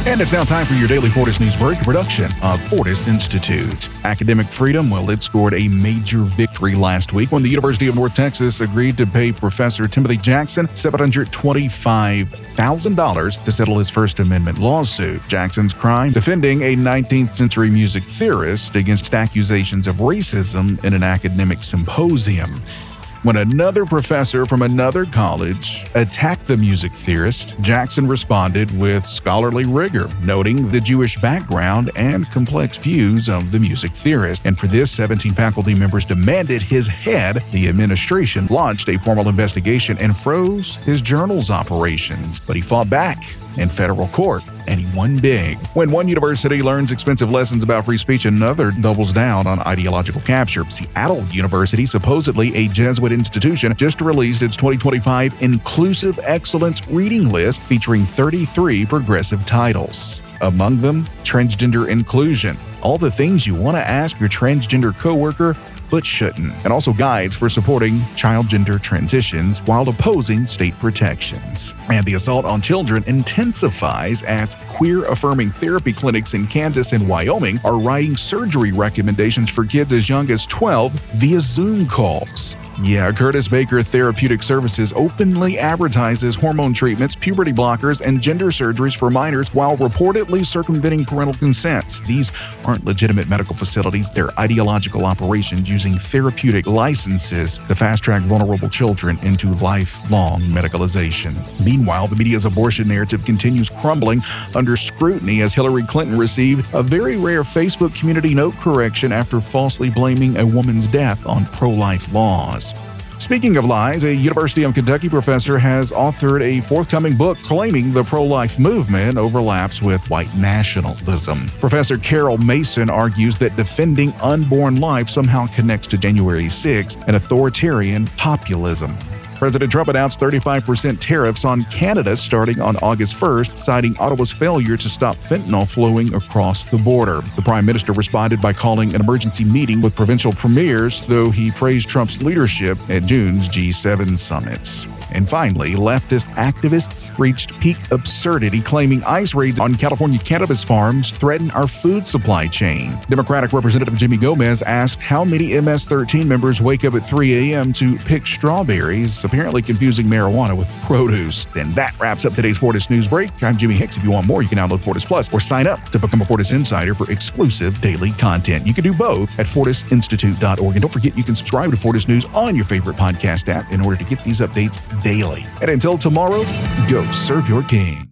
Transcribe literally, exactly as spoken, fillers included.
And it's now time for your daily Fortis News Break, a production of Fortis Institute. Academic freedom, well, it scored a major victory last week when the University of North Texas agreed to pay Professor Timothy Jackson seven hundred twenty-five thousand dollars to settle his First Amendment lawsuit. Jackson's crime: defending a nineteenth century music theorist against accusations of racism in an academic symposium. When another professor from another college attacked the music theorist, Jackson responded with scholarly rigor, noting the Jewish background and complex views of the music theorist. And for this, seventeen faculty members demanded his head. The administration launched a formal investigation and froze his journal's operations. But he fought back in federal court, and he won big. When one university learns expensive lessons about free speech, another doubles down on ideological capture. Seattle University, supposedly a Jesuit institution, just released its twenty twenty-five Inclusive Excellence Reading List featuring thirty-three progressive titles. Among them, transgender inclusion, all the things you want to ask your transgender coworker but shouldn't, and also guides for supporting child gender transitions while opposing state protections. And the assault on children intensifies as queer-affirming therapy clinics in Kansas and Wyoming are writing surgery recommendations for kids as young as twelve via Zoom calls. Yeah, Curtis Baker Therapeutic Services openly advertises hormone treatments, puberty blockers, and gender surgeries for minors while reportedly circumventing parental consent. These aren't legitimate medical facilities, they're ideological operations using therapeutic licenses to fast-track vulnerable children into lifelong medicalization. Meanwhile, the media's abortion narrative continues crumbling under scrutiny as Hillary Clinton received a very rare Facebook community note correction after falsely blaming a woman's death on pro-life laws. Speaking of lies, a University of Kentucky professor has authored a forthcoming book claiming the pro-life movement overlaps with white nationalism. Professor Carol Mason argues that defending unborn life somehow connects to January sixth and authoritarian populism. President Trump announced thirty-five percent tariffs on Canada starting on August first, citing Ottawa's failure to stop fentanyl flowing across the border. The Prime Minister responded by calling an emergency meeting with provincial premiers, though he praised Trump's leadership at June's G seven summit. And finally, leftist activists reached peak absurdity, claiming ICE raids on California cannabis farms threaten our food supply chain. Democratic Representative Jimmy Gomez asked how many M S thirteen members wake up at three a.m. to pick strawberries, apparently confusing marijuana with produce. And that wraps up today's Fortis News Break. I'm Jimmy Hicks. If you want more, you can download Fortis Plus or sign up to become a Fortis Insider for exclusive daily content. You can do both at fortis institute dot org. And don't forget, you can subscribe to Fortis News on your favorite podcast app in order to get these updates daily. And until tomorrow, go serve your king.